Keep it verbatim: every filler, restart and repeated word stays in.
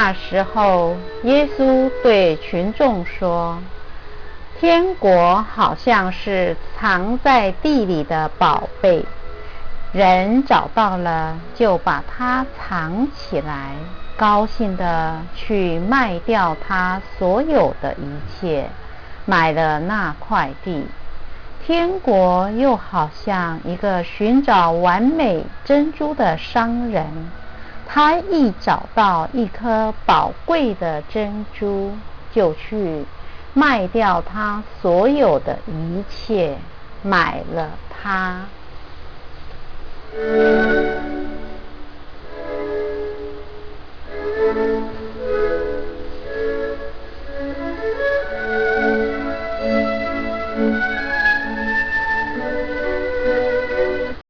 那时候，耶稣对群众说：天国好像是藏在地里的宝贝，人找到了就把它藏起来，高兴地去卖掉他所有的一切，买了那块地。天国又好像一个寻找完美珍珠的商人，他一找到一颗宝贵的珍珠，就去卖掉他所有的一切，买了它。